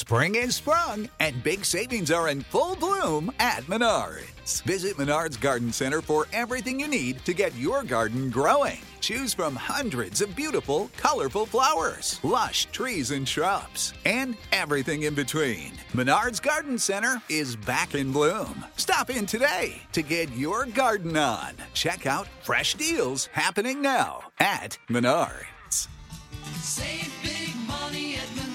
Spring is sprung, and big savings are in full bloom at Menards. Visit Menards Garden Center for everything you need to get your garden growing. Choose from hundreds of beautiful, colorful flowers, lush trees and shrubs, and everything in between. Menards Garden Center is back in bloom. Stop in today to get your garden on. Check out fresh deals happening now at Menards. Save big money at Menards.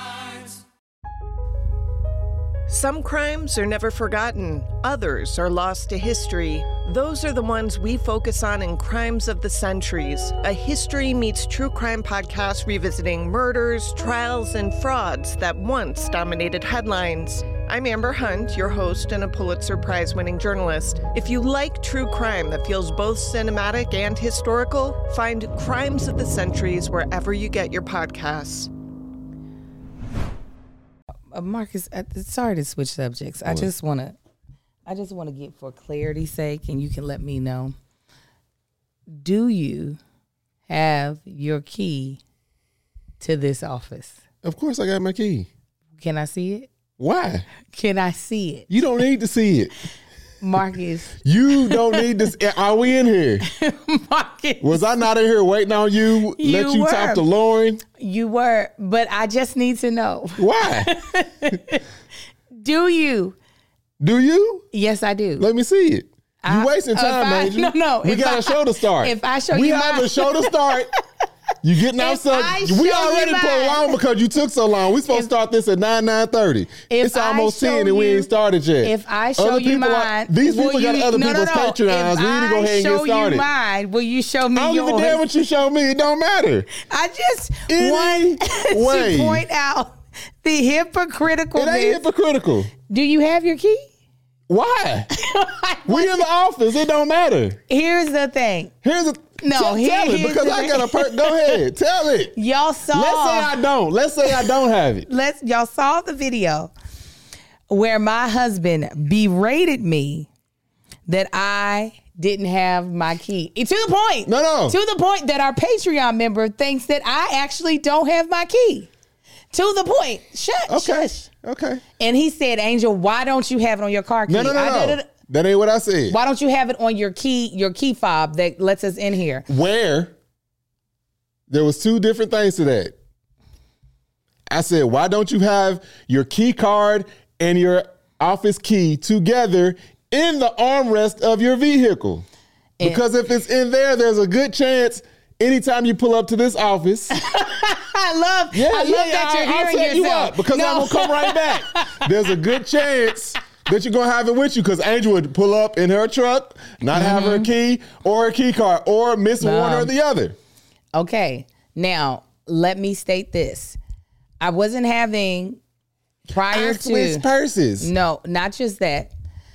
Some crimes are never forgotten. Others are lost to history. Those are the ones we focus on in Crimes of the Centuries, a history meets true crime podcast revisiting murders, trials, and frauds that once dominated headlines. I'm Amber Hunt, your host and a Pulitzer Prize-winning journalist. If you like true crime that feels both cinematic and historical, find Crimes of the Centuries wherever you get your podcasts. Marcus, sorry to switch subjects. I just want to get, for clarity's sake, and you can let me know, do you have your key to this office? Of course I got my key. Can I see it? Why? Can I see it? You don't need to see it. Marcus. You don't need to. Are we in here? Marcus. Was I not in here waiting on you? Let you talk to Lauren? You were, but I just need to know. Why? Do you? Do you? Yes, I do. Let me see it. You wasting time, Angel. No. We got a show to start. If I show we you have a show to start. You getting outside? We already prolonged because you took so long. We supposed to start this at 9:30. It's almost 10 and we ain't started yet. If I show you mine, these people got other people's Patreons. We need to go ahead and get started. If I show you mine, will you show me yours? I don't give a damn what you show me. It don't matter. I just want to point out the hypocritical. It ain't hypocritical. Do you have your key? Why? We in the office. It don't matter. Here's the thing. Tell it because I got a go ahead. Tell it. Y'all saw. Let's say I don't have it. Y'all saw the video where my husband berated me that I didn't have my key. To the point. No. To the point that our Patreon member thinks that I actually don't have my key. To the point. Shush. Okay. And he said, Angel, why don't you have it on your car key? No. That ain't what I said. Why don't you have it on your key fob that lets us in here? Where there was two different things to that. I said, why don't you have your key card and your office key together in the armrest of your vehicle? Because if it's in there, there's a good chance anytime you pull up to this office. I love that you're hearing yourself. You up because I'm going to come right back. There's a good chance that you're going to have it with you because Angel would pull up in her truck, not have her key or her key card or miss one or the other. Okay. Now, let me state this. I wasn't having prior to... switched purses. No, not just that.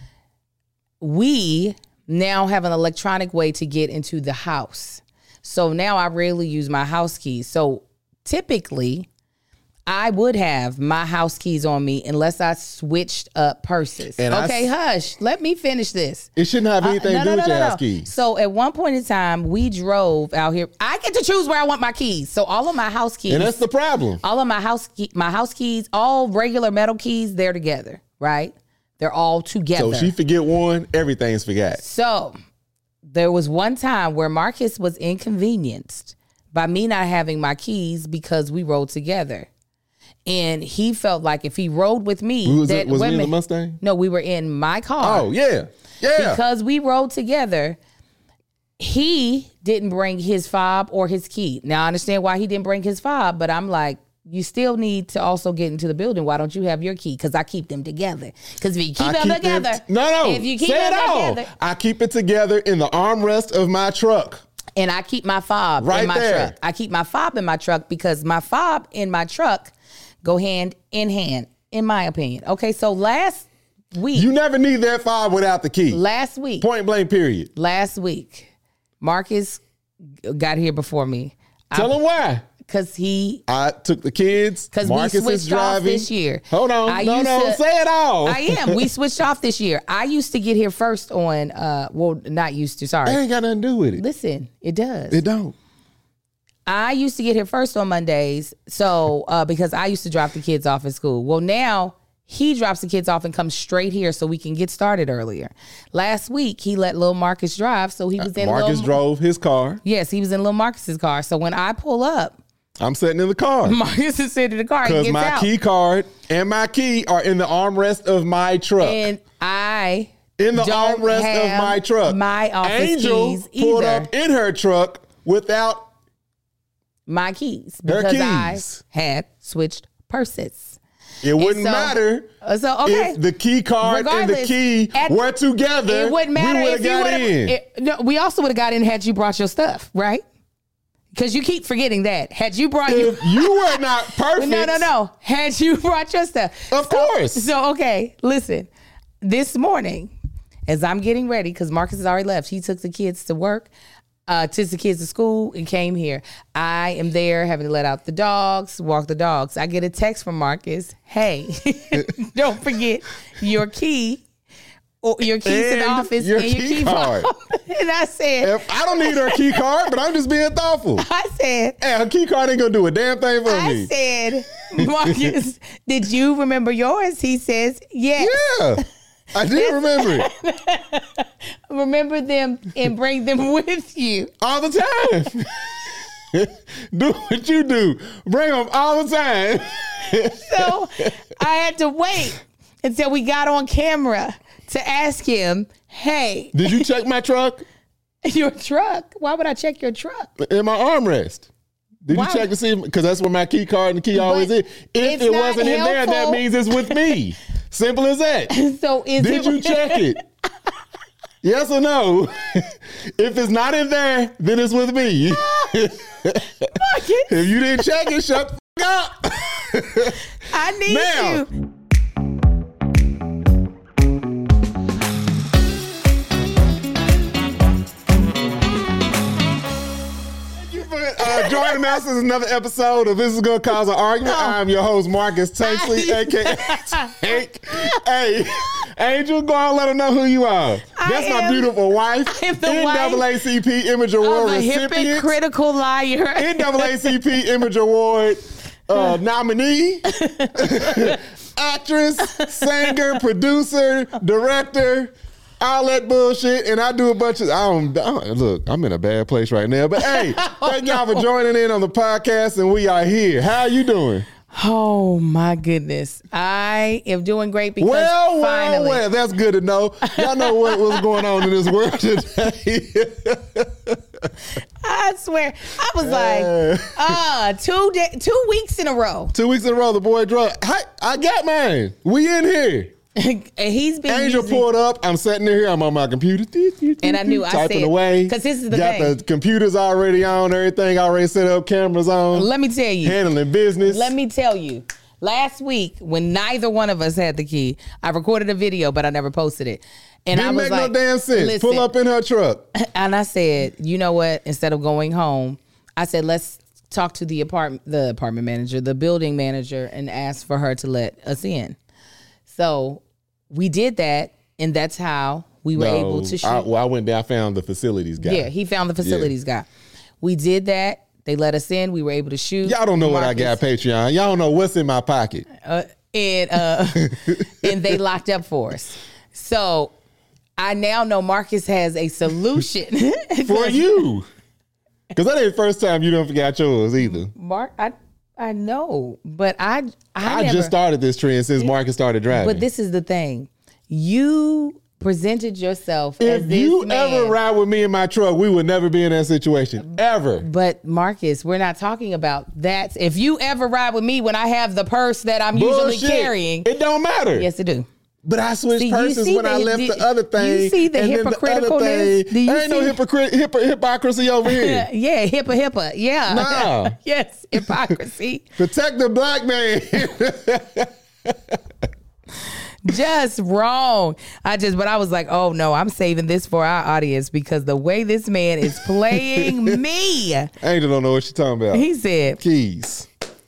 We now have an electronic way to get into the house. So now I rarely use my house keys. So typically... I would have my house keys on me unless I switched up purses. And hush. Let me finish this. It shouldn't have anything to do with your house keys. So at one point in time, we drove out here. I get to choose where I want my keys. So all of my house keys. And that's the problem. All of my house keys, all regular metal keys, they're together, right? They're all together. So she forget one, everything's forgot. So there was one time where Marcus was inconvenienced by me not having my keys because we rode together. And he felt like if he rode with me, was we in the Mustang? No, we were in my car. Oh, yeah. Because we rode together, he didn't bring his fob or his key. Now, I understand why he didn't bring his fob, but I'm like, you still need to also get into the building. Why don't you have your key? Because I keep them together. Because if you keep them together. If you keep them together. I keep it together in the armrest of my truck. And I keep my fob in my truck. I keep my fob in my truck because my fob in my truck go hand in hand, in my opinion. Okay, so last week. You never need that fob without the key. Last week. Point blank, period. Last week, Marcus got here before me. Tell him why. Because I took the kids. Because we switched off this year. Hold on. No, say it all. I am. We switched off this year. I used to get here first on, not used to, sorry. That ain't got nothing to do with it. Listen, it does. It don't. I used to get here first on Mondays, so because I used to drop the kids off at school. Well, now he drops the kids off and comes straight here so we can get started earlier. Last week, he let Lil Marcus drive, so he was in Marcus drove his car. Yes, he was in Lil Marcus's car. So when I pull up, I'm sitting in the car. Marcus is sitting in the car. Because my key card and my key are in the armrest of my truck. And I in the don't armrest have of my truck. My office Angel keys pulled either. up in her truck without my keys her because keys. I had switched purses. It wouldn't matter okay. if the key card and the key were together. It wouldn't matter we would if have got in. No, we also would have got in had you brought your stuff, right? Because you keep forgetting that. Had you brought If you were not perfect. No. Had you brought your stuff. Of course. So, okay, listen. This morning, as I'm getting ready, because Marcus has already left, he took the kids to work, took the kids to school, and came here. I am there having to let out the dogs, walk the dogs. I get a text from Marcus. Hey, don't forget your key. Or your keys to the office your and your key key card. And I said, I don't need her key card, but I'm just being thoughtful. I said, hey, her key card ain't gonna do a damn thing for me. I said, Marcus, did you remember yours? He says, yes. Yeah, I did remember it. Remember them and bring them with you. All the time. Do what you do. Bring them all the time. So I had to wait until we got on camera to ask him, hey. Did you check my truck? Your truck? Why would I check your truck? In my armrest. Did Why? you check to see? Because that's where my key card and the key always is. If it wasn't in there, that means it's with me. Simple as that. So Did you check it? Yes or no? If it's not in there, then it's with me. If you didn't check it, shut the up. I need you. Joining us is another episode of This Is Gonna Cause an Argument. I'm your host, Marcus Tanksley, aka Tank. Hey, Angel, go on, let them know who you are. That's my beautiful wife, NAACP Image Award recipient, hypocritical liar, NAACP Image Award nominee, actress, singer, producer, director. All that bullshit, and I do a bunch of. Look, I'm in a bad place right now, but hey, thank y'all for joining in on the podcast, and we are here. How are you doing? Oh my goodness, I am doing great because finally. Well, that's good to know. Y'all know what's going on in this world today. I swear, I was like, 2 weeks in a row. 2 weeks in a row, the boy drunk. I got mine. We in here. And he's been Angel pulled up. I'm sitting there. I'm on my computer. And I knew I typing said, away. because this is the got thing. The computers already on. Everything already set up. Cameras on. Let me tell you. Handling business. Let me tell you. Last week, when neither one of us had the key, I recorded a video, but I never posted it. And Didn't I was make like, no damn sense. listen, Pull up in her truck. And I said, you know what? Instead of going home, I said, let's talk to the apartment manager, the building manager, and ask for her to let us in. So we did that, and that's how we were able to shoot. I went there. I found the facilities guy. Yeah, he found the facilities guy. We did that. They let us in. We were able to shoot. Y'all don't know what I got Patreon. Y'all don't know what's in my pocket. And they locked up for us. So I now know Marcus has a solution for you. Because that ain't the first time you don't forget yours either. Mark, I know, but I never, just started this trend since Marcus started driving. But this is the thing. You presented yourself as this If you man. ever ride with me in my truck, we would never be in that situation. Ever. But Marcus, we're not talking about that. If you ever ride with me when I have the purse that I'm usually carrying. It don't matter. Yes, it do. But I switched purses when I left the other thing. You see the hypocriticalness? Ain't no hypocrisy over here. Yeah, HIPAA. Yeah. Nah. Yes, hypocrisy. Protect the black man. Just wrong. But I was like, oh no, I'm saving this for our audience because the way this man is playing me. Angel don't know what she's talking about. He said keys.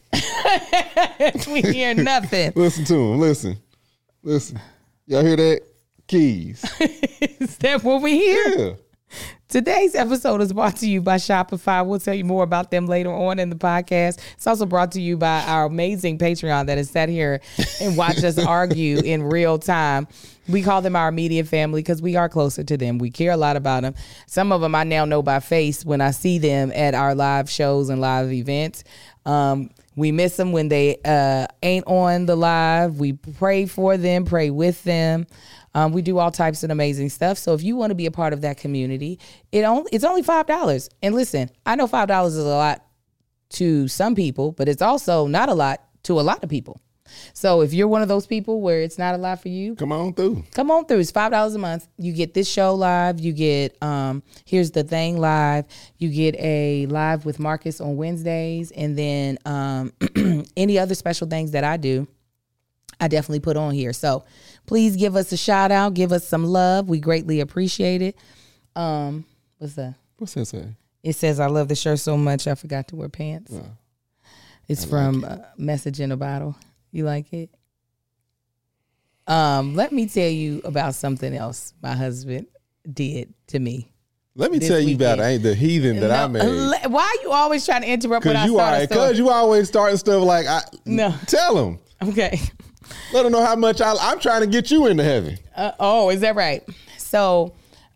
We hear nothing. Listen to him. Listen. Y'all hear that? Keys. Is that what we hear? Yeah. Today's episode is brought to you by Shopify. We'll tell you more about them later on in the podcast. It's also brought to you by our amazing Patreon that has sat here and watched us argue in real time. We call them our immediate family because we are closer to them. We care a lot about them. Some of them I now know by face when I see them at our live shows and live events. We miss them when they ain't on the live. We pray for them, pray with them. We do all types of amazing stuff. So if you want to be a part of that community, it's only $5. And listen, I know $5 is a lot to some people, but it's also not a lot to a lot of people. So if you're one of those people where it's not a lot for you, come on through. Come on through. It's $5 a month. You get this show live. You get Here's the Thing live. You get a live with Marcus on Wednesdays. And then any other special things that I do, I definitely put on here. So please give us a shout out. Give us some love. We greatly appreciate it. What's that? What's that say? It says, I love the shirt so much I forgot to wear pants. Oh, it's from Message in a Bottle. You like it? Let me tell you about something else my husband did to me. Let me tell you about the heathen that I made. Why are you always trying to interrupt when I start? Because you always starting stuff like, no. Tell them. Okay. Let them know how much I'm trying to get you into heaven. Is that right? So,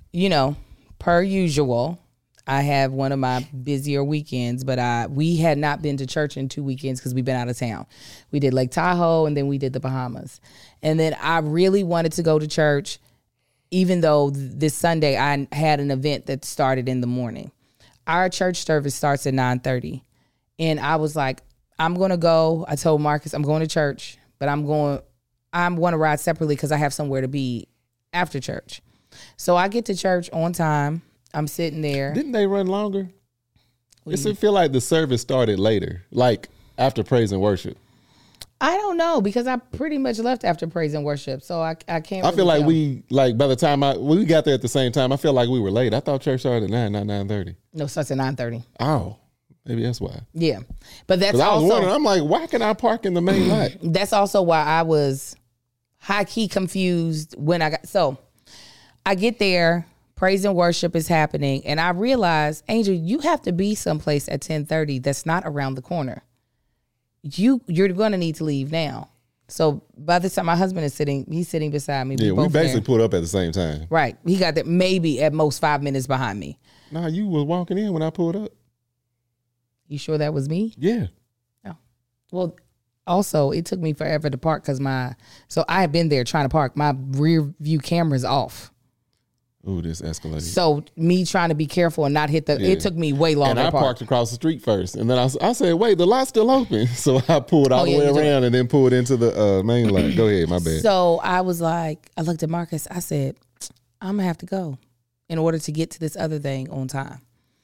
per usual, I have one of my busier weekends, but we had not been to church in 2 weekends because we've been out of town. We did Lake Tahoe and then we did the Bahamas. And then I really wanted to go to church, even though this Sunday I had an event that started in the morning. Our church service starts at 9:30. And I was like, I'm going to go. I told Marcus, I'm going to church, but I'm going to ride separately because I have somewhere to be after church. So I get to church on time. I'm sitting there. Didn't they run longer? It feel like the service started later, like after praise and worship. I don't know because I pretty much left after praise and worship, so I can't. I feel like by the time we got there at the same time, I feel like we were late. I thought church started at 9, not 9:30. No, it starts at 9:30. Oh, maybe that's why. Yeah, but that's I was also. wondering. I'm like, why can I park in the main lot? That's also why I was high key confused when I got. So I get there. Praise and worship is happening. And I realized, Angel, you have to be someplace at 10:30 that's not around the corner. You're going to need to leave now. So by the time my husband is he's sitting beside me. Yeah, we basically pulled up at the same time. Right. He got there maybe at most 5 minutes behind me. Nah, you was walking in when I pulled up. You sure that was me? Yeah. Oh. Well, also, it took me forever to park because so I had been there trying to park. My rear view camera's off. Ooh, this escalated. So me trying to be careful and not hit it took me way longer. And I parked across the street first. And then I said, wait, the lot's still open. So I pulled all the way around and then pulled into the main lot. Go ahead, my bad. So I was like, I looked at Marcus. I said, I'm going to have to go in order to get to this other thing on time.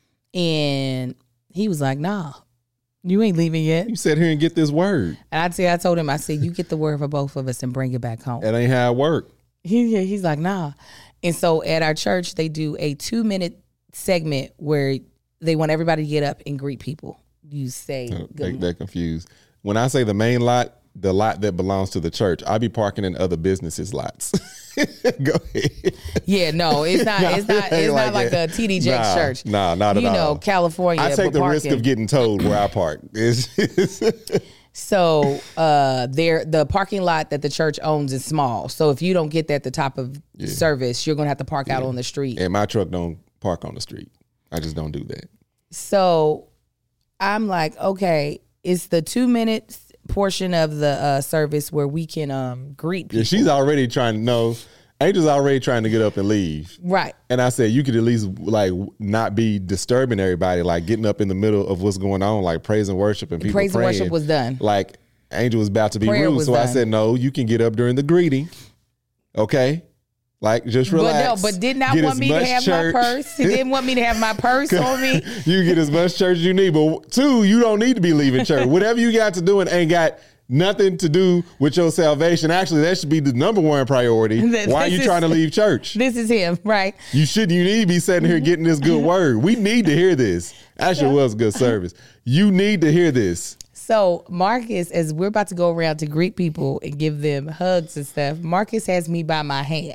And he was like, nah, you ain't leaving yet. You sit here and get this word. And I told him, I said, you get the word for both of us and bring it back home. That ain't how it work. He's like, nah. And so at our church, they do a 2-minute segment where they want everybody to get up and greet people. You say, they're confused. When I say the main lot, the lot that belongs to the church, I be parking in other businesses' lots. Go ahead. Yeah, no, it's not. It's not like the TD Jakes church. Nah, not at all. California. I take the risk of getting told where I park. So the parking lot that the church owns is small. So if you don't get there at the top of service, you're gonna have to park out on the street. And my truck don't park on the street. I just don't do that. So I'm like, okay, it's the 2-minute portion of the service where we can greet people. Yeah, she's already trying to know. Angel's already trying to get up and leave. Right. And I said, you could at least like not be disturbing everybody, like getting up in the middle of what's going on, like praise and worship and people praise praying. and worship was done. Like Angel was about to be Prayer rude. So done. I said, no, you can get up during the greeting. Okay. Like just relax. But did not want me to have my purse. He didn't want me to have my purse on me. You get as much church as you need. But 2, you don't need to be leaving church. Whatever you got to do and ain't got nothing to do with your salvation. Actually, that should be the number one priority. Why are you trying to leave church? This is him, right? You need to be sitting here getting this good word. We need to hear this. Actually, it was good service. You need to hear this. So Marcus, as we're about to go around to greet people and give them hugs and stuff, Marcus has me by my hand.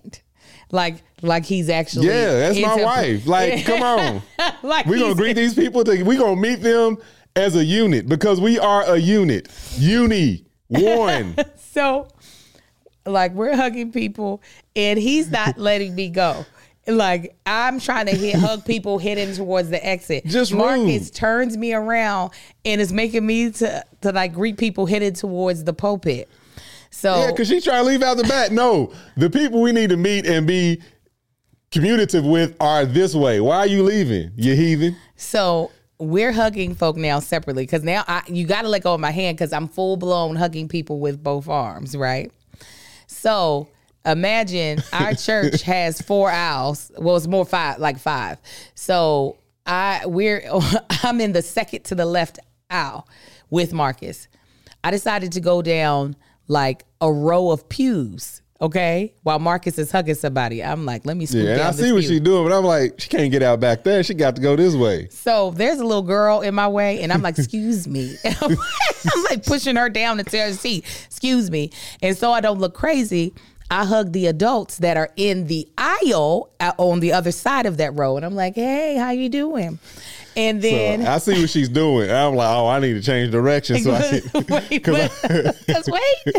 like he's actually. Yeah, that's my wife. Like, come on. Like We're going to greet these people. We're going to meet them as a unit because we are a unit. One. So, like, we're hugging people and he's not letting me go. Like, I'm trying to hug people heading towards the exit. Just Marcus rude. turns me around and is making me to like greet people headed towards the pulpit. So Yeah, because she's trying to leave out the back. No, the people we need to meet and be communicative with are this way. Why are you leaving, you heathen? So we're hugging folk now separately because now you got to let go of my hand because I'm full blown hugging people with both arms, right? So imagine our church has 4 aisles. Well, it's more 5, like 5. So I'm in the second to the left aisle with Marcus. I decided to go down like a row of pews. Okay, while Marcus is hugging somebody, I'm like, let me scoot down I this see what pew. she's doing, but I'm like, she can't get out back there. She got to go this way. So there's a little girl in my way, and I'm like, excuse me. I'm like pushing her down to tell her seat, excuse me. And so I don't look crazy, I hug the adults that are in the aisle on the other side of that row. And I'm like, hey, how you doing? And then So I see what she's doing. I'm like, oh, I need to change direction. So Because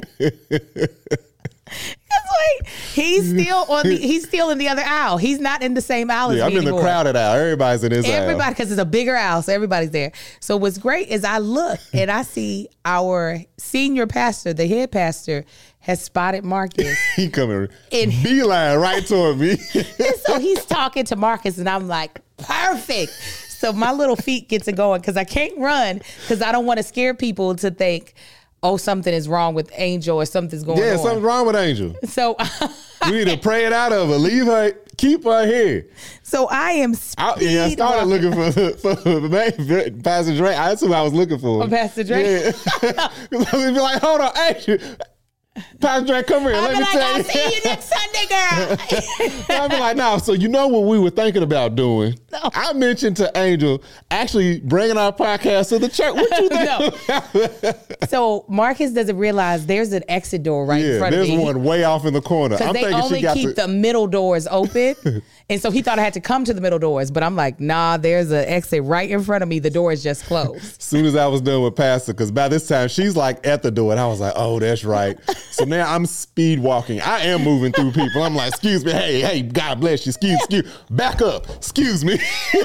wait, he's still in the other aisle. He's not in the same aisle as me I'm in anymore. the crowded aisle. Everybody's in this aisle. Everybody, because it's a bigger aisle, so everybody's there. So what's great is I look and I see our senior pastor, the head pastor, has spotted Marcus. He coming And- beeline right toward me. And so he's talking to Marcus, and I'm like, perfect. So my little feet get to going because I can't run because I don't want to scare people to think, oh, something is wrong with Angel or something's going Yeah, on. something's wrong with Angel. So, We need to pray it out of her. Leave her. Keep her here. so I am I started looking for Pastor Dre. That's who I was looking for. Oh, Pastor Dre? Yeah. Because I would be like, hold on, Angel. Pastor Dre, come here. I'll Let be me like, tell I'll you. see you next Sunday, girl. I'll be like, no. So you know what we were thinking about doing? No. I mentioned to Angel actually bringing our podcast to the church. What you think? So Marcus doesn't realize there's an exit door right in Yeah, front of there's me. one way off in the corner. Because I'm they thinking only she got keep to. the middle doors open. And so he thought I had to come to the middle doors. But I'm like, nah, there's an exit right in front of me. The door is just closed. As soon as I was done with Pastor, because by this time she's like at the door, and I was like, "Oh, that's right." So now I'm speed walking. I am moving through people. I'm like, "Excuse me, hey, God bless you. Excuse, back up. Excuse me."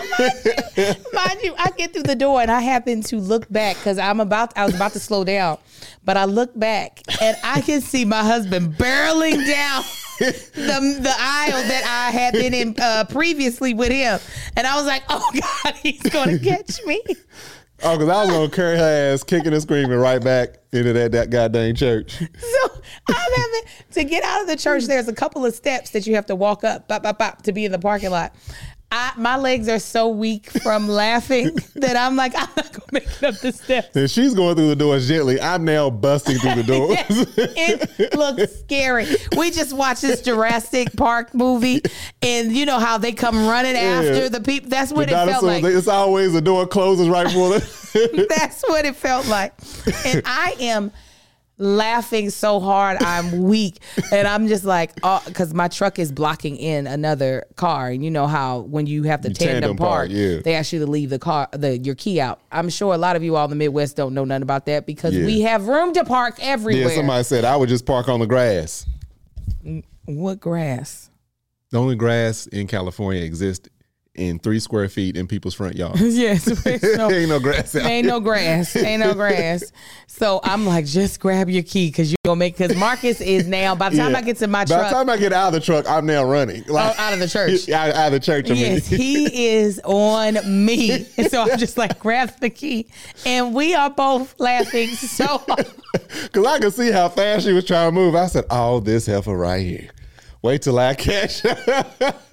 Mind you, I get through the door and I happen to look back because I was about to slow down. But I look back and I can see my husband barreling down the aisle that I had been in previously with him. And I was like, oh God, he's going to catch me. Oh, because I was gonna carry her ass kicking and screaming right back into that goddamn church. So I'm having to get out of the church. There's a couple of steps that you have to walk up, bop, bop, bop, to be in the parking lot. My legs are so weak from laughing that I'm like, I'm not gonna make it up the steps. And she's going through the doors gently. I'm now busting through the doors. It looks scary. We just watched this Jurassic Park movie, and you know how they come running after the people. That's what The it felt dinosaurs, like. it's always the door closes right before them. That's what it felt like. And I am laughing so hard I'm weak, and I'm just like, oh, because my truck is blocking in another car, and you know how when you have the tandem park, yeah. they ask you to leave your key out. I'm sure a lot of you all in the Midwest don't know nothing about that because Yeah. we have room to park everywhere. Yeah, somebody said I would just park on the grass. What grass? The only grass in California exists in 3 square feet in people's front yards. Yes, Ain't no grass out Ain't no grass. Ain't no grass. So I'm like, just grab your key because because Marcus is now, by the time Yeah. I get to my By truck, the time I get out of the truck, I'm now running. Like, out of the church. out of the church, I mean. Yes, he is on me. And so I'm just like, grab the key. And we are both laughing so hard. Because I could see how fast she was trying to move. I said, oh, this heifer right here. Wait till I catch her.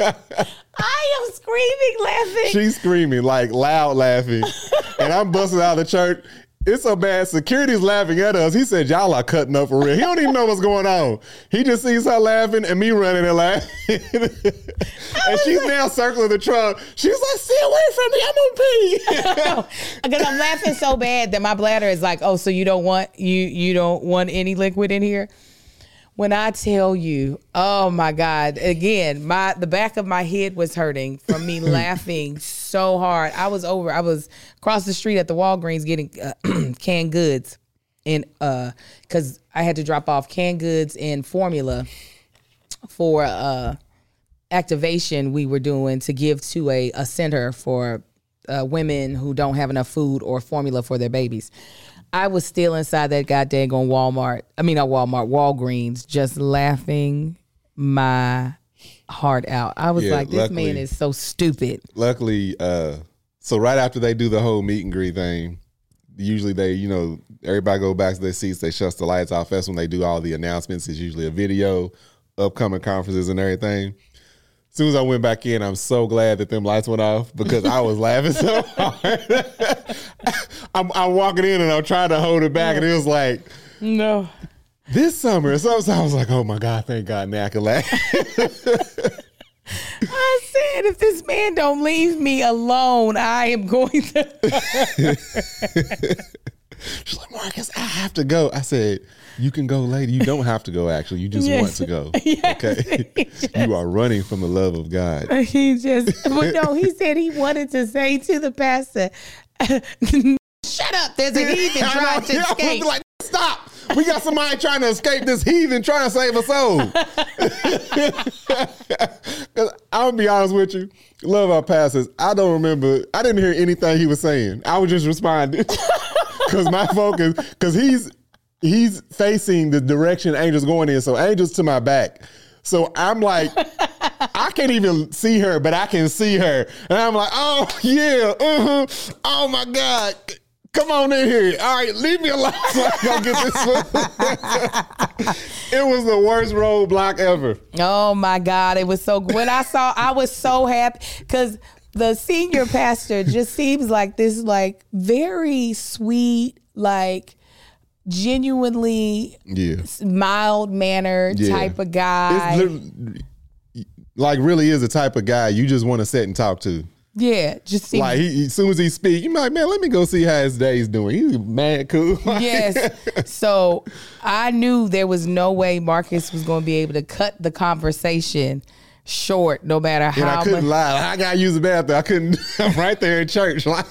I am screaming, laughing. She's screaming, like loud laughing. And I'm busting out of the church. It's so bad. Security's laughing at us. He said, y'all are cutting up for real. He don't even know what's going on. He just sees her laughing and me running and laughing. And she's now circling the trunk. She's like, stay away from me. I'm on pee. Because I'm laughing so bad that my bladder is like, oh, so you don't want any liquid in here? When I tell you, oh my God, again, the back of my head was hurting from me laughing so hard. I was across the street at the Walgreens getting canned goods, and because I had to drop off canned goods and formula for activation we were doing to give to a center for women who don't have enough food or formula for their babies. I was still inside that goddamn Walgreens, just laughing my heart out. I was like, this man is so stupid. Luckily, so right after they do the whole meet and greet thing, usually they, everybody go back to their seats, they shut the lights off. That's when they do all the announcements. It's usually a video, upcoming conferences and everything. As soon as I went back in, I'm so glad that them lights went off because I was laughing so hard. I'm walking in and I'm trying to hold it back, and it was like, no. This summer, so I was like, oh my God, thank God now I can laugh. I said, if this man don't leave me alone, I am going to. She's like, Marcus, I have to go. I said, you can go later. You don't have to go, actually. You just want to go. Yes. Okay. You are running from the love of God. But no, he said he wanted to say to the pastor, shut up. There's a heathen trying to escape. Like, stop. We got somebody trying to escape this heathen trying to save a soul. Because I'll be honest with you, love our pastors. I don't remember. I didn't hear anything he was saying. I was just responding. Because my focus, because he's facing the direction Angel's going in. So Angel's to my back. So I'm like, I can't even see her, but I can see her. And I'm like, oh, yeah. Oh, my God. Come on in here. All right, leave me alone so I can get this one. It was the worst roadblock ever. Oh, my God. It was so good. When I was so happy because the senior pastor just seems like this, like, very sweet, like, genuinely mild-mannered type of guy. Like, really is the type of guy you just want to sit and talk to. Yeah, just seems like as soon as he speaks, you're like, man, let me go see how his day's doing. He's mad cool. Yes. So I knew there was no way Marcus was going to be able to cut the conversation short, no matter how. And I couldn't lie. I gotta use the bathroom. I couldn't. I'm right there in church. Like,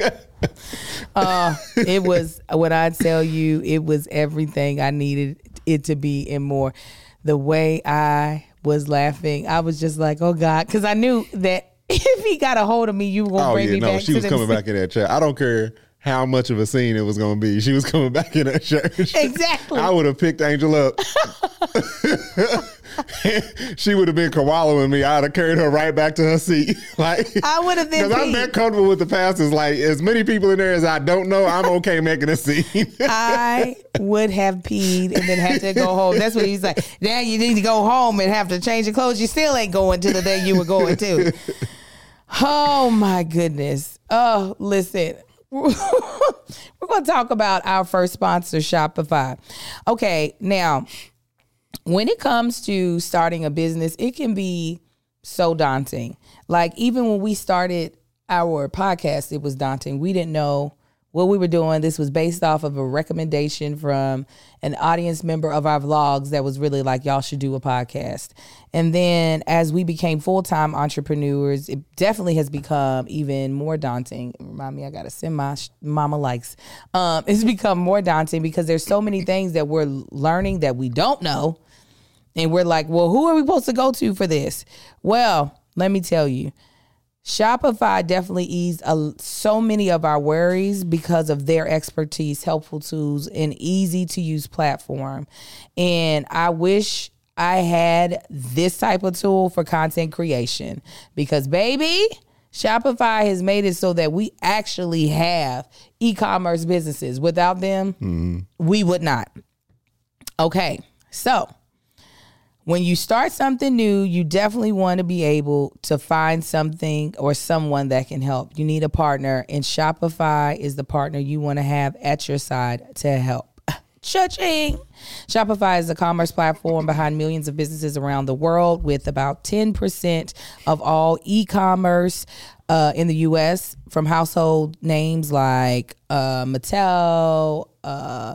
it was, when I tell you, it was everything I needed it to be and more. The way I was laughing, I was just like, oh God, because I knew that if he got a hold of me, you were going to bring me back. She was coming back in that chair. I don't care how much of a scene it was going to be. She was coming back in that church. Exactly. I would have picked Angel up. She would have been koalaing me. I'd have carried her right back to her seat. Like, I would have been. Because I'm that comfortable with the pastors. Like, as many people in there as I don't know, I'm okay making a scene. I would have peed and then had to go home. That's what he's like. Now you need to go home and have to change your clothes. You still ain't going to the day you were going to. Oh my goodness. Oh, listen. We're going to talk about our first sponsor, Shopify. Okay, now, when it comes to starting a business, it can be so daunting. Like, even when we started our podcast, it was daunting. We didn't know what we were doing. This was based off of a recommendation from an audience member of our vlogs that was really like, y'all should do a podcast. And then as we became full-time entrepreneurs, it definitely has become even more daunting. Remind me, I got to send my mama likes. It's become more daunting because there's so many things that we're learning that we don't know. And we're like, well, who are we supposed to go to for this? Well, let me tell you, Shopify definitely eased so many of our worries because of their expertise, helpful tools, and easy to use platform. And I wish I had this type of tool for content creation because, baby, Shopify has made it so that we actually have e-commerce businesses. Without them, we would not. Okay, so when you start something new, you definitely want to be able to find something or someone that can help. You need a partner, and Shopify is the partner you want to have at your side to help. Cha-ching! Shopify is a commerce platform behind millions of businesses around the world, with about 10% of all e-commerce in the U.S. from household names like Mattel,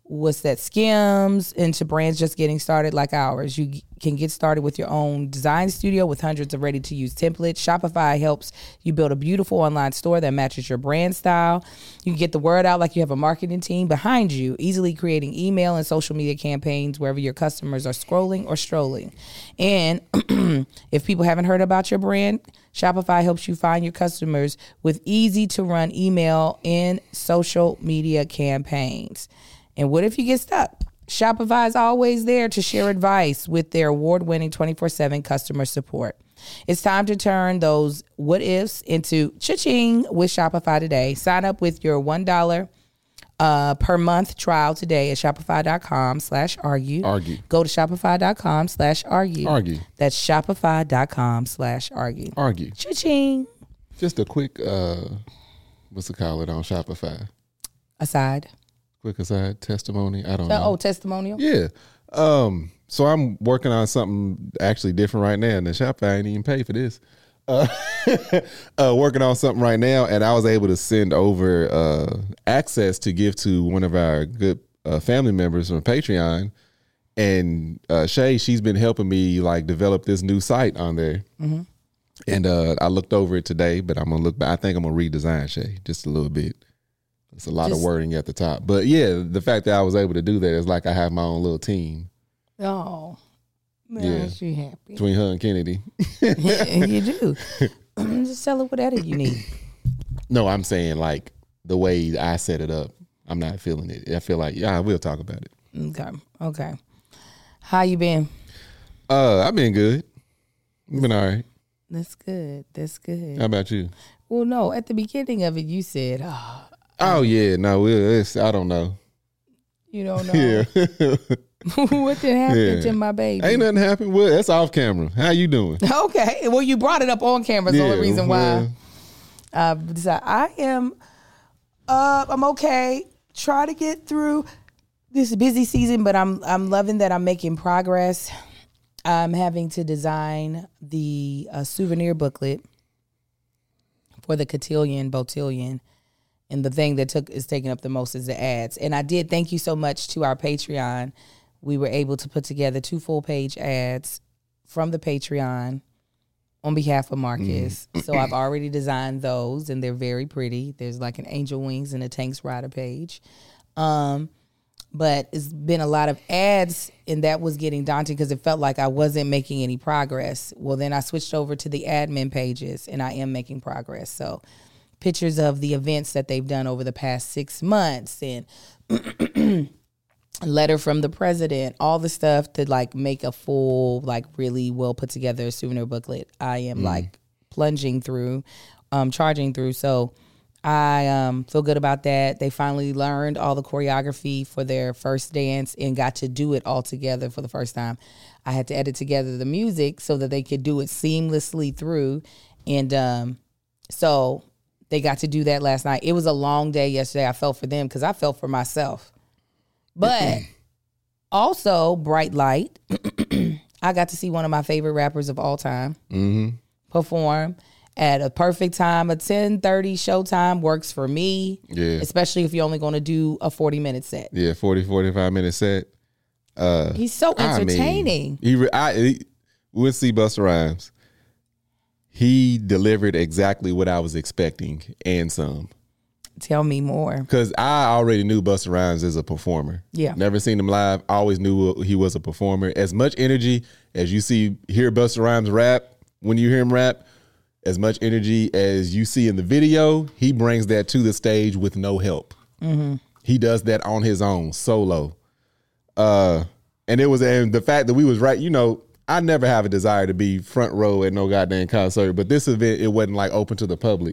skims into brands just getting started like ours. You can get started with your own design studio with hundreds of ready-to-use templates. Shopify helps you build a beautiful online store that matches your brand style. You can get the word out like you have a marketing team behind you, easily creating email and social media campaigns wherever your customers are scrolling or strolling. And if people haven't heard about your brand, Shopify helps you find your customers with easy-to-run email and social media campaigns. And what if you get stuck? Shopify is always there to share advice with their award-winning 24/7 customer support. It's time to turn those what ifs into cha-ching with Shopify today. Sign up with your $1 per month trial today at shopify.com/argue. Argue. Go to shopify.com/argue. Argue. That's shopify.com/argue. Argue. Cha-ching. Just a quick, what's it called on Shopify? Aside. Quick aside, testimony. I don't know. Oh, testimonial? Yeah. So I'm working on something actually different right now, and the Shopify ain't even pay for this. Working on something right now, and I was able to send over access to give to one of our good family members from Patreon, and Shay, she's been helping me like develop this new site on there. Mm-hmm. And I looked over it today, but I'm gonna look back. I think I'm gonna redesign Shay just a little bit. It's a lot of wording at the top, but yeah, the fact that I was able to do that is like I have my own little team. Oh, makes you happy. Between her and Kennedy. You do. Just tell her what edit you need. No, I'm saying like the way I set it up, I'm not feeling it. I feel like, yeah, we'll talk about it. Okay. How you been? I've been good. I've been all right. That's good. How about you? Well, no, at the beginning of it, you said, oh yeah, no, I don't know. You don't know? Yeah. What did happen to my baby? Ain't nothing happened. Well, that's off camera. How you doing? Okay. Well, you brought it up on camera. That's the only reason why. I am, I'm okay. Try to get through this busy season, but I'm loving that I'm making progress. I'm having to design the souvenir booklet for the Cotillion Botillion. And the thing that is taking up the most is the ads. And I did thank you so much to our Patreon. We were able to put together 2 full-page ads from the Patreon on behalf of Marcus. So I've already designed those, and they're very pretty. There's like an angel wings and a Tanks Rider page. But it's been a lot of ads, and that was getting daunting because it felt like I wasn't making any progress. Well, then I switched over to the admin pages, and I am making progress. So pictures of the events that they've done over the past 6 months, and a letter from the president, all the stuff to like make a full, like really well put together souvenir booklet. I am like plunging through, charging through. So I feel good about that. They finally learned all the choreography for their first dance and got to do it all together for the first time. I had to edit together the music so that they could do it seamlessly through. And so they got to do that last night. It was a long day yesterday. I felt for them because I felt for myself. But also, bright light, I got to see one of my favorite rappers of all time perform at a perfect time. A 10:30 showtime works for me, especially if you're only going to do a 40-minute set. Yeah, 45-minute set. He's so entertaining. We would see Busta Rhymes. He delivered exactly what I was expecting and some. Tell me more. Because I already knew Busta Rhymes as a performer. Yeah. Never seen him live. Always knew he was a performer. As much energy as you hear Busta Rhymes rap, when you hear him rap, as much energy as you see in the video, he brings that to the stage with no help. Mm-hmm. He does that on his own, solo. And the fact that we was right, I never have a desire to be front row at no goddamn concert, but this event, it wasn't like open to the public.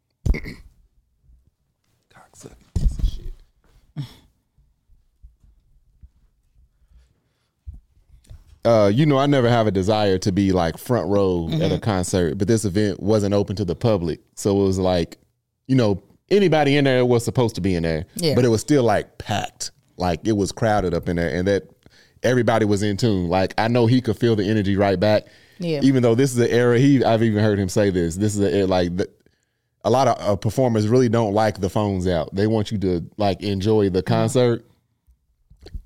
I never have a desire to be like front row at a concert, but this event wasn't open to the public. So it was like, anybody in there was supposed to be in there, but it was still like packed. Like it was crowded up in there, and that everybody was in tune. Like I know he could feel the energy right back. Yeah. Even though this is an era, I've even heard him say this. This is a lot of performers really don't like the phones out. They want you to like enjoy the concert.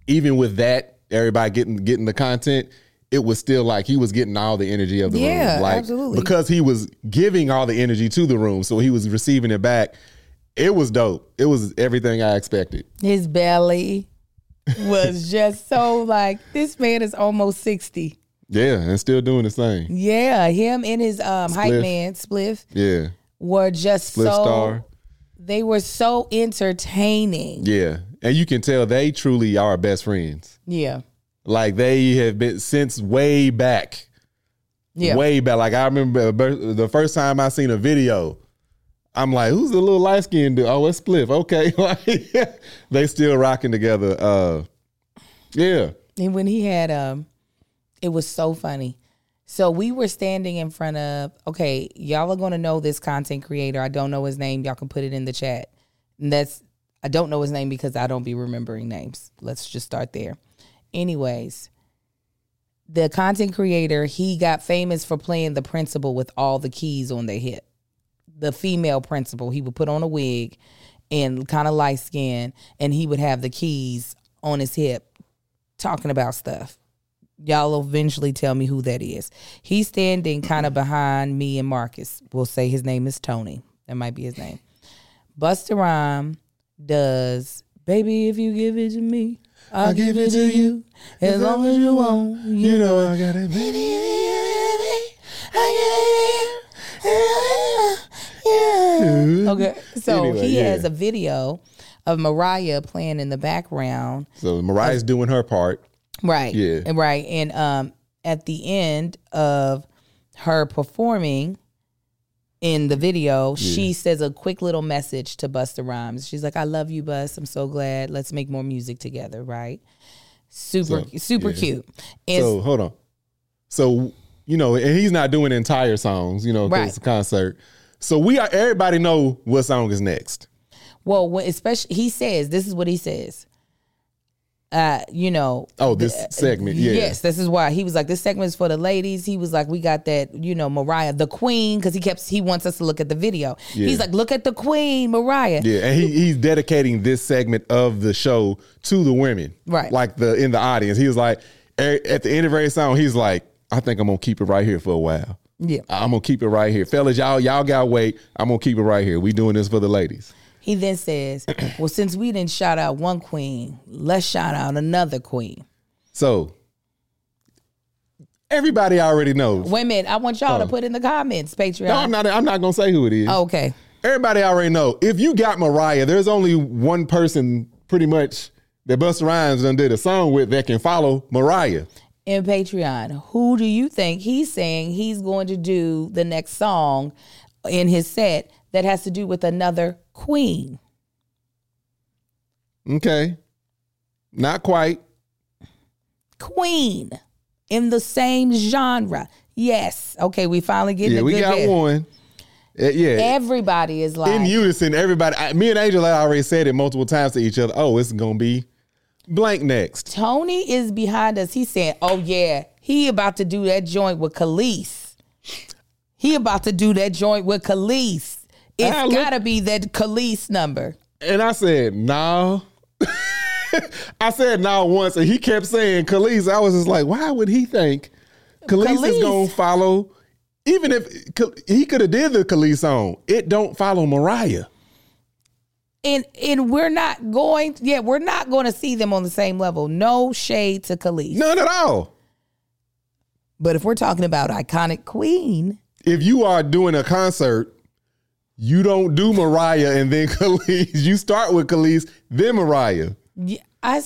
even with that, everybody getting the content, it was still like he was getting all the energy of the room. Like, absolutely. Because he was giving all the energy to the room, so he was receiving it back. It was dope. It was everything I expected. His belly was just so like, this man is almost 60. Yeah, and still doing the same. Yeah, him and his hype man, Spliff, were just Spliff so, Star. They were so entertaining. Yeah, and you can tell they truly are best friends. Yeah. Like they have been since way back. Yeah. Way back. Like I remember the first time I seen a video, I'm like, who's the little light skinned dude? Oh, it's Spliff. Okay. Like they still rocking together. Yeah. And when he had it was so funny. So we were standing in front of, okay, y'all are gonna know this content creator. I don't know his name. Y'all can put it in the chat. And I don't know his name because I don't be remembering names. Let's just start there. Anyways, the content creator, he got famous for playing the principal with all the keys on their hip. The female principal, he would put on a wig and kind of light skin, and he would have the keys on his hip talking about stuff. Y'all will eventually tell me who that is. He's standing kind of behind me and Marcus. We'll say his name is Tony. That might be his name. Busta Rhymes does, baby, if you give it to me, I'll give it to you. As long as you want, you know I got it. Okay, so Anyway, he has a video of Mariah playing in the background. So Mariah's doing her part. Right. Yeah. Right. And at the end of her performing in the video, she says a quick little message to Busta Rhymes. She's like, I love you, Bust. I'm so glad. Let's make more music together, right? Super cute. And So hold on. So, you know, and he's not doing entire songs, you know, because Right. it's a concert. So everybody know what song is next. well, especially he says, this is what he says. You know. Oh, this segment, yeah. Yes, this is why he was like, this segment is for the ladies. He was like, we got that, you know, Mariah, the queen, because he wants us to look at the video. Yeah. He's like, look at the queen, Mariah. Yeah, and he's dedicating this segment of the show to the women. Right. Like in the audience. He was like, at the end of every song, he's like, I think I'm going to keep it right here for a while. Yeah. I'm going to keep it right here. Fellas, y'all got to wait. I'm going to keep it right here. We doing this for the ladies. He then says, well, since we didn't shout out one queen, let's shout out another queen. So, everybody already knows. Wait a minute. I want y'all to put in the comments, Patreon. No, I'm not going to say who it is. Okay. Everybody already know. If you got Mariah, there's only one person pretty much that Busta Rhymes done did a song with that can follow Mariah. In Patreon, who do you think he's saying he's going to do the next song in his set that has to do with another queen? Okay. Not quite. Queen in the same genre. Yes. Okay, we finally getting Yeah, a we good got bit. one. Yeah. Everybody is like, In unison, everybody. Me and Angel had already said it multiple times to each other. Oh, it's going to be blank next. Tony is behind us. He's saying, oh yeah, he about to do that joint with Khalees. He about to do that joint with Khalees. It's got to be that Khalees number. And I said, no. I said no once, and he kept saying Khalees. I was just like, why would he think Khalees is going to follow? Even if he could have did the Khalees song, it don't follow Mariah. And we're not going to see them on the same level. No shade to Khalees. None at all. But if we're talking about iconic queen, If you are doing a concert, you don't do Mariah and then Khalees. You start with Khalees, then Mariah. I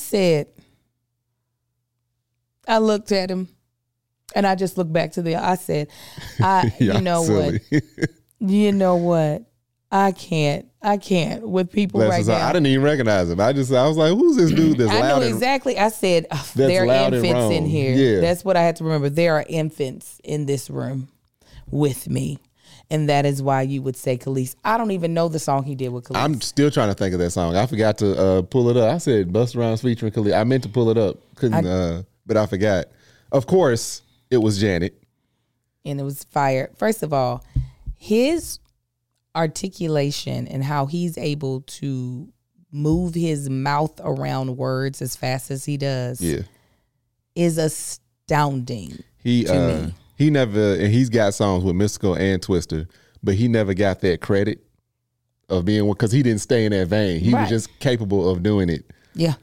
looked at him and I just looked back to I said, you know what? You know what? I can't with people right now. I didn't even recognize him. I was like, who's this dude that's I loud? knew and- exactly. I said, there are loud and infants in wrong. here. Yeah. That's what I had to remember. There are infants in this room with me. And that is why you would say Khalees. I don't even know the song he did with Khalees. I'm still trying to think of that song. I forgot to pull it up. I said Busta Rhymes featuring Khalees. I meant to pull it up. Couldn't, but I forgot. Of course, it was Janet. And it was fire. First of all, his articulation and how he's able to move his mouth around words as fast as he does is astounding. He never, and he's got songs with Mystical and Twister, but he never got that credit of being, because he didn't stay in that vein. He was just capable of doing it. Yeah.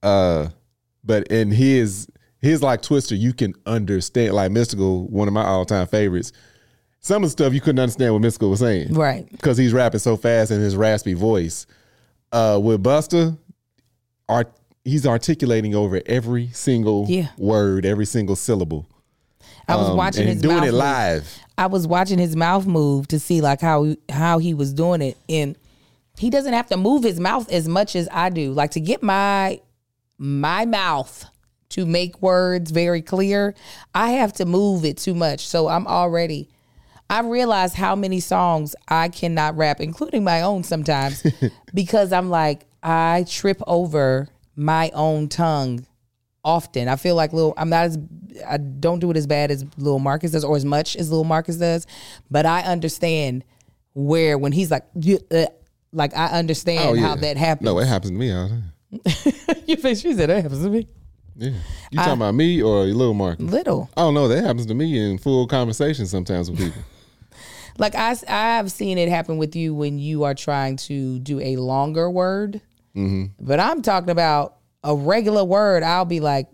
But in his like Twister, you can understand, like Mystical, one of my all-time favorites. Some of the stuff you couldn't understand what Mystical was saying. Right. Because he's rapping so fast in his raspy voice. With Busta, he's articulating over every single word, every single syllable. I was watching his doing mouth it move. live. I was watching his mouth move to see like how he was doing it, and he doesn't have to move his mouth as much as I do. Like, to get my mouth to make words very clear, I have to move it too much. So I realize how many songs I cannot rap, including my own sometimes, because I'm like, I trip over my own tongue often. I feel like I don't do it as bad as Lil Marcus does, or as much as Lil Marcus does, but I understand when he's like I understand how that happens. No, it happens to me all the time. You think she said that happens to me? Yeah. You talking about me or Lil Marcus? Little. I don't know. That happens to me in full conversation sometimes with people. Like I've seen it happen with you when you are trying to do a longer word, but I'm talking about a regular word. I'll be like,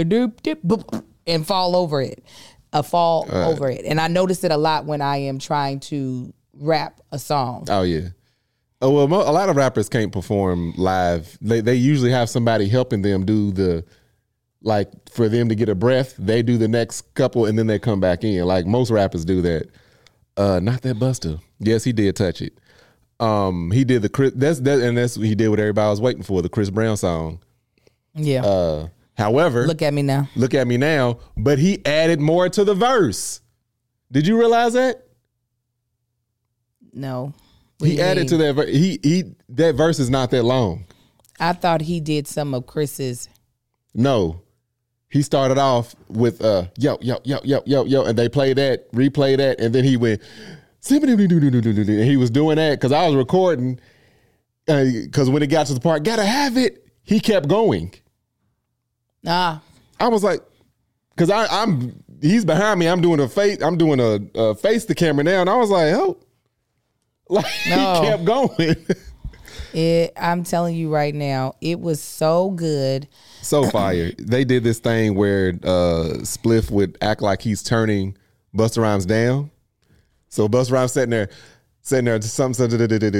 and fall over it, over it. And I notice it a lot when I am trying to rap a song. Oh yeah. Oh well, a lot of rappers can't perform live. They usually have somebody helping them do for them to get a breath. They do the next couple and then they come back in. Like most rappers do that. Not that Busta. Yes, he did touch it. He did that's what he did what everybody was waiting for, the Chris Brown song. Yeah. However, Look at me now. But he added more to the verse. Did you realize that? No. He added to that verse. That verse is not that long. I thought he did some of Chris's. No. He started off with yo, and they played that, replay that, and then he went, and he was doing that because I was recording, because when it got to the part, gotta have it, he kept going. I was like, because he's behind me, I'm doing a face to camera now, and I was like, oh, like he kept going. I'm telling you right now, it was so good. So fire. They did this thing where Spliff would act like he's turning Busta Rhymes down. So Busta Rhymes sitting there something,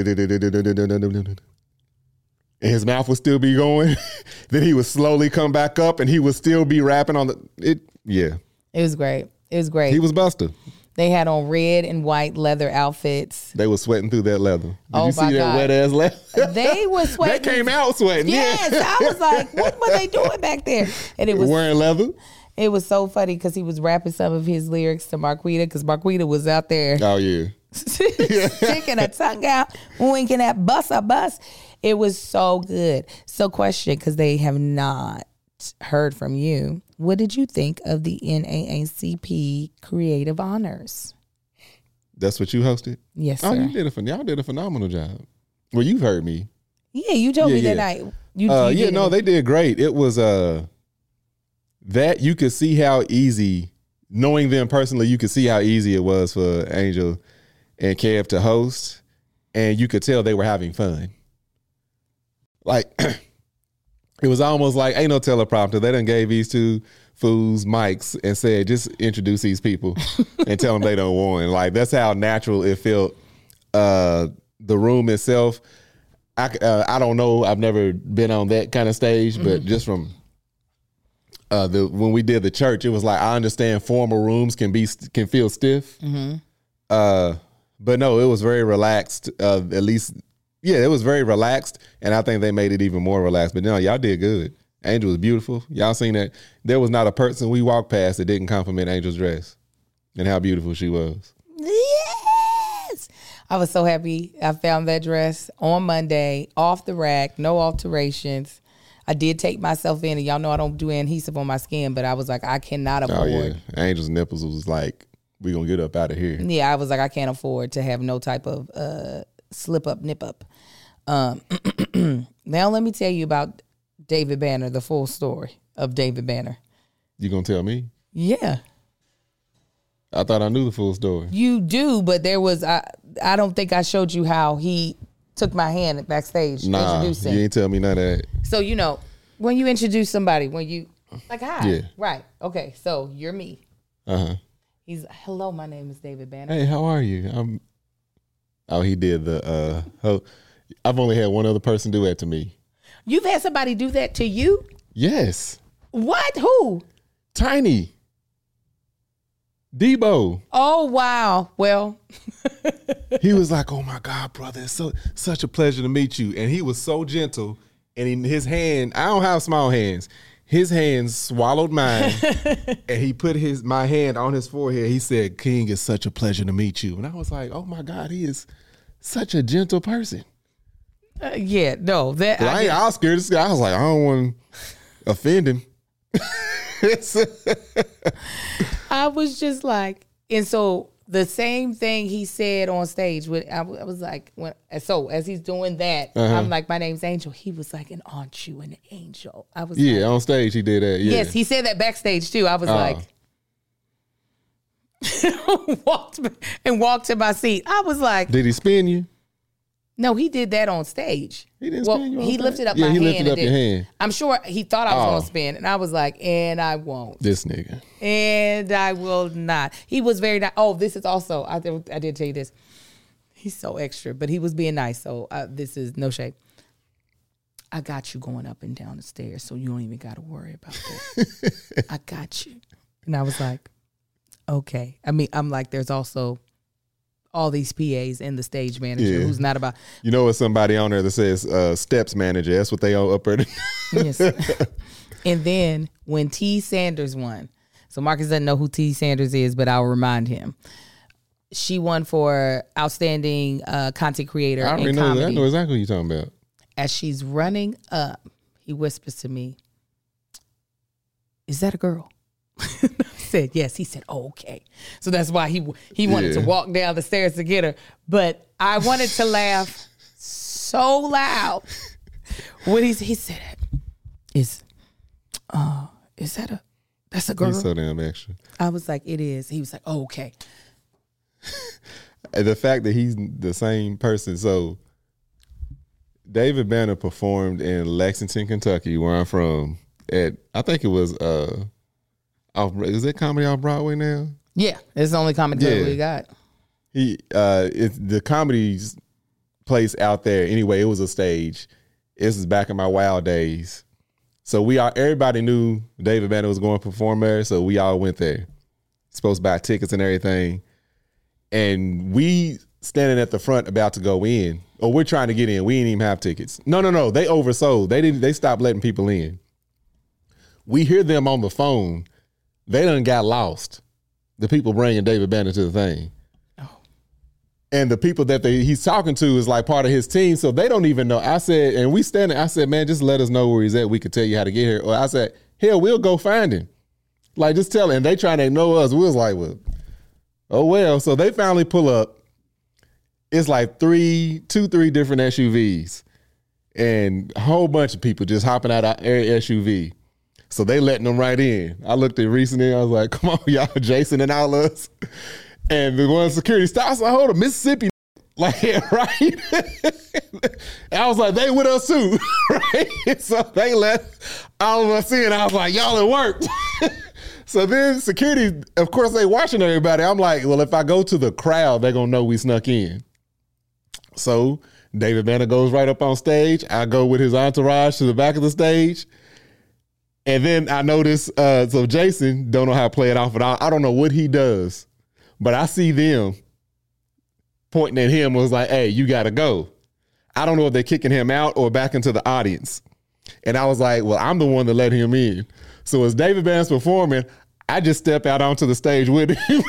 and his mouth would still be going. Then he would slowly come back up and he would still be rapping on it. Yeah. It was great. He was Busta. They had on red and white leather outfits. They were sweating through that leather. Did you see that wet ass leather? They were sweating. They came out sweating. Yes, yeah. I was like, what were they doing back there? And it was wearing leather. It was so funny because he was rapping some of his lyrics to Marquita, because Marquita was out there. Oh yeah. Sticking her tongue out, winking at bus. It was so good. So question, because they have not heard from you. What did you think of the NAACP Creative Honors? That's what you hosted? Yes, sir. Oh, y'all did a phenomenal job. Well, you've heard me. Yeah, you told me that night. They did great. It was that you could see how easy, knowing them personally, you could see how easy it was for Angel and Kev to host, and you could tell they were having fun. Like, it was almost like ain't no teleprompter. They done gave these two fools mics and said, just introduce these people and tell them they don't won. Like, that's how natural it felt. The room itself, I don't know. I've never been on that kind of stage, but just from when we did the church, it was like, I understand formal rooms can feel stiff. But no, it was very relaxed. At least, yeah, it was very relaxed, and I think they made it even more relaxed. But no, y'all did good. Angel was beautiful. Y'all seen that? There was not a person we walked past that didn't compliment Angel's dress and how beautiful she was. Yes! I was so happy I found that dress on Monday, off the rack, no alterations. I did take myself in, and y'all know I don't do adhesive on my skin, but I was like, I cannot afford. Oh, yeah. Angel's nipples was like, we gonna get up out of here. Yeah, I was like, I can't afford to have no type of slip up, nip up. Now let me tell you about David Banner, the full story of David Banner. You gonna tell me? Yeah. I thought I knew the full story. You do, but there was, I don't think I showed you how he took my hand backstage. Nah, introducing. you ain't tell me none of that. So, you know, when you introduce somebody, when you, like, hi. Yeah. Right. Okay, so you're me. Uh-huh. He's, hello, my name is David Banner. Hey, how are you? He did the, I've only had one other person do that to me. You've had somebody do that to you? Yes. What? Who? Tiny. Debo. Oh, wow. Well. He was like, oh my God, brother, it's such a pleasure to meet you. And he was so gentle. And in his hand, I don't have small hands. His hand swallowed mine. And he put my hand on his forehead. He said, King, it's such a pleasure to meet you. And I was like, oh my God, he is such a gentle person. Yeah, no. That I was scared of this guy. I was like, I don't want to offend him. I was just like, and so the same thing he said on stage. I was like, as he's doing that, I'm like, my name's Angel. He was like, and aren't you an angel? I was like, on stage he did that. Yeah. Yes, he said that backstage too. I was like, walked to my seat. I was like, did he spin you? No, he did that on stage. He didn't spin you on he stage? lifted up Yeah, my he hand. lifted up your hand. I'm sure he thought I was going to spin, and I was like, and I won't. This nigga. And I will not. He was very nice. Oh, this is also, I did tell you this. He's so extra, but he was being nice, so this is no shade. I got you going up and down the stairs, so you don't even got to worry about that. I got you. And I was like, okay. I mean, I'm like, there's also all these PAs and the stage manager who's not about. You know, what somebody on there that says steps manager. That's what they all up there. Yes. And then when T. Sanders won, so Marcus doesn't know who T. Sanders is, but I'll remind him. She won for outstanding content creator I already in know comedy. that. I know exactly what you're talking about. As she's running up, he whispers to me, "Is that a girl?" I said, yes. He said, oh, okay. So that's why he wanted to walk down the stairs to get her. But I wanted to laugh so loud when he said, that's a girl? He's so damn extra. I was like, it is. He was like, oh, okay. And the fact that he's the same person. So David Banner performed in Lexington, Kentucky, where I'm from. I think it was is that Comedy Off Broadway now? Yeah, it's the only comedy club we got. It's the comedy's place out there. Anyway, it was a stage. This is back in my wild days. So everybody knew David Banner was going to perform there, so we all went there. Supposed to buy tickets and everything. And we standing at the front about to go in, or we're trying to get in. We didn't even have tickets. No. They oversold. They stopped letting people in. We hear them on the phone. They done got lost. The people bringing David Banner to the thing. Oh. And the people that he's talking to is like part of his team, so they don't even know. I said, man, just let us know where he's at. We could tell you how to get here. Or I said, hell, we'll go find him. Like, just tell him. And they trying to ignore us. We was like, well, oh, well. So they finally pull up. It's like 3 different SUVs. And a whole bunch of people just hopping out of every SUV. So they letting them right in. I looked at Reese and I was like, come on, y'all, Jason and all us. And the one security stopped. I was like, hold on, Mississippi, like, right? And I was like, they with us too, right? So they let all of us in. I was like, y'all, it worked. So then security, of course, they watching everybody. I'm like, well, if I go to the crowd, they're going to know we snuck in. So David Banner goes right up on stage. I go with his entourage to the back of the stage. And then I notice, so Jason don't know how to play it off at all. I don't know what he does, but I see them pointing at him, was like, hey, you got to go. I don't know if they're kicking him out or back into the audience. And I was like, well, I'm the one that let him in. So as David Banner's performing, I just step out onto the stage with him.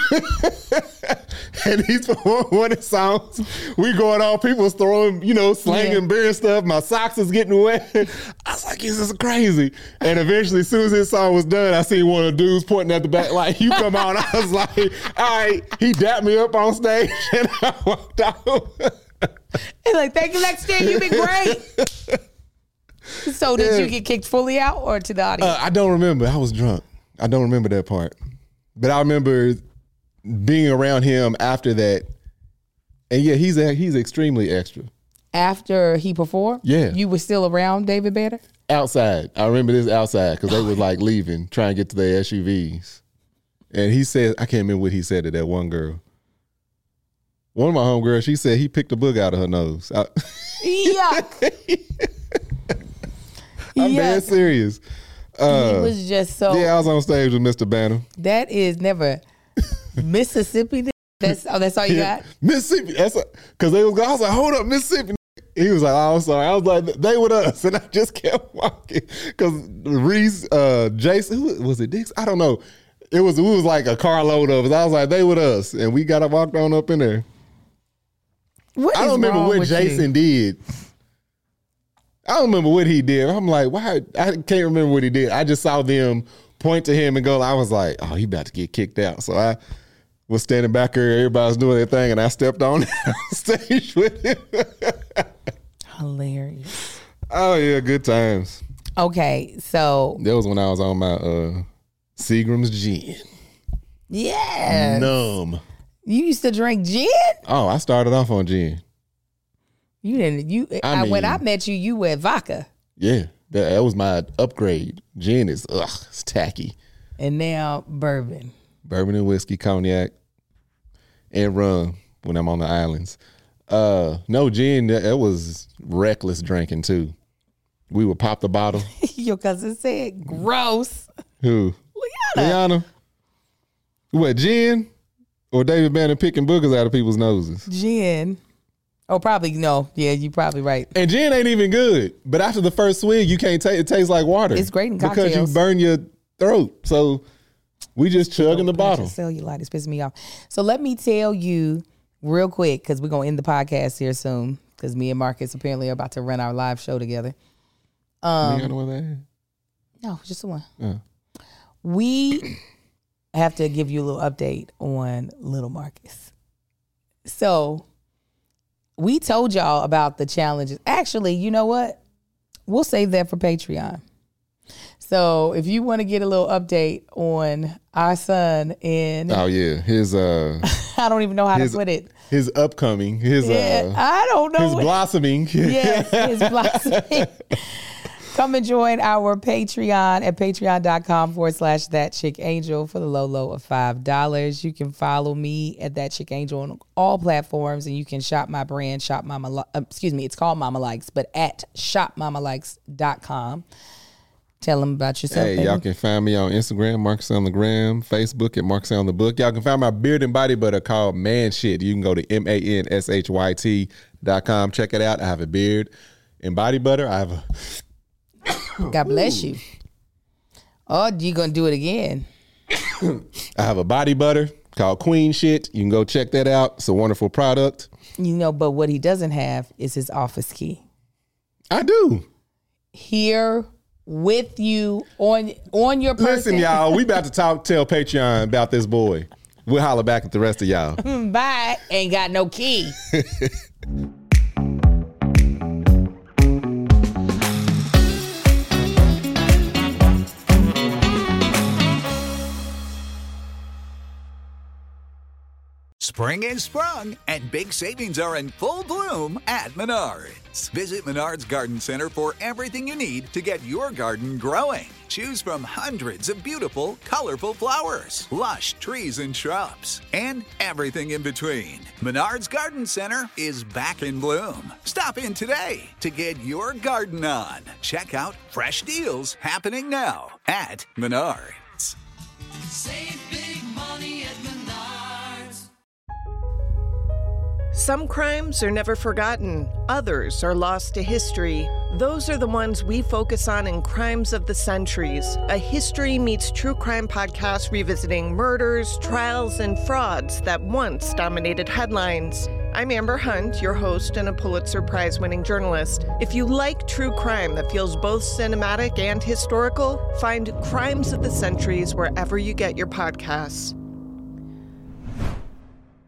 And he's performing one of his songs. We going on, people's throwing, slanging beer and stuff. My socks is getting wet. I was like, this is crazy. And eventually, as soon as his song was done, I seen one of the dudes pointing at the back, like, you come on. I was like, all right. He dapped me up on stage and I walked out. And like, thank you, Lexington. You've been great. So did you get kicked fully out or to the audience? I don't remember. I was drunk. I don't remember that part. But I remember being around him after that. And yeah, he's extremely extra. After he performed? Yeah. You were still around David Banner? Outside. I remember this outside because they were like leaving, trying to get to their SUVs. And he said, I can't remember what he said to that one girl. One of my homegirls, she said he picked a boog out of her nose. Yuck. I'm dead serious. He was just so. Yeah, I was on stage with Mr. Banner. That is never Mississippi. That's all you got? Mississippi. That's because I was like, hold up, Mississippi. He was like, oh, I'm sorry. I was like, they with us. And I just kept walking. Because Reese, Jason, who was it, Dix? I don't know. It was like a carload of us. I was like, they with us. And we got walked on up in there. I don't remember what Jason did. I don't remember what he did. I'm like, why? I can't remember what he did. I just saw them point to him and go, I was like, oh, he about to get kicked out. So I was standing back there. Everybody was doing their thing. And I stepped on stage with him. Hilarious. Oh, yeah. Good times. Okay. So. That was when I was on my Seagram's gin. Yeah. Numb. You used to drink gin? Oh, I started off on gin. You didn't. When I met you, you were vodka. Yeah, that was my upgrade. Gin is it's tacky. And now bourbon. Bourbon and whiskey, cognac, and rum when I'm on the islands. No, gin, that was reckless drinking too. We would pop the bottle. Your cousin said, gross. Who? Liana. What, gin? Or David Banner picking boogers out of people's noses? Gin. Oh, probably no. Yeah, you're probably right. And gin ain't even good. But after the first swig, you can't take it. Tastes like water. It's great in cocktails. Because you burn your throat. So we just chugging the bottle. Cellulite is pissing me off. So let me tell you real quick, because we're going to end the podcast here soon, because me and Marcus apparently are about to run our live show together. You got no that? No, just the one. We have to give you a little update on little Marcus. So we told y'all about the challenges. Actually, you know what? We'll save that for Patreon. So if you want to get a little update on our son and oh yeah, his I don't even know how to put it. His upcoming, I don't know. His blossoming. Yes, his blossoming. Come and join our Patreon at patreon.com/thatchickangel for the low of $5. You can follow me at That Chick Angel on all platforms, and you can shop my brand, it's called Mama Likes, but at shopmamalikes.com. Tell them about yourself. Hey, baby. y'all can find me on Instagram, Marcus on the Gram, Facebook at Marcus on the Book. Y'all can find my beard and body butter called Man Shit. You can go to manShyt.com. Check it out. I have a beard and body butter. I have a God bless you. Oh, you gonna do it again? I have a body butter called Queen Shit. You can go check that out. It's a wonderful product. You know, but what he doesn't have is his office key. I do. Here with you on your person. Listen, y'all, we about to tell Patreon about this boy. We'll holler back at the rest of y'all. Bye. Ain't got no key. Spring is sprung, and big savings are in full bloom at Menards. Visit Menards Garden Center for everything you need to get your garden growing. Choose from hundreds of beautiful, colorful flowers, lush trees and shrubs, and everything in between. Menards Garden Center is back in bloom. Stop in today to get your garden on. Check out fresh deals happening now at Menards. Save big money at Menards. Some crimes are never forgotten. Others are lost to history. Those are the ones we focus on in Crimes of the Centuries, a history meets true crime podcast revisiting murders, trials, and frauds that once dominated headlines. I'm Amber Hunt, your host and a Pulitzer Prize-winning journalist. If you like true crime that feels both cinematic and historical, find Crimes of the Centuries wherever you get your podcasts.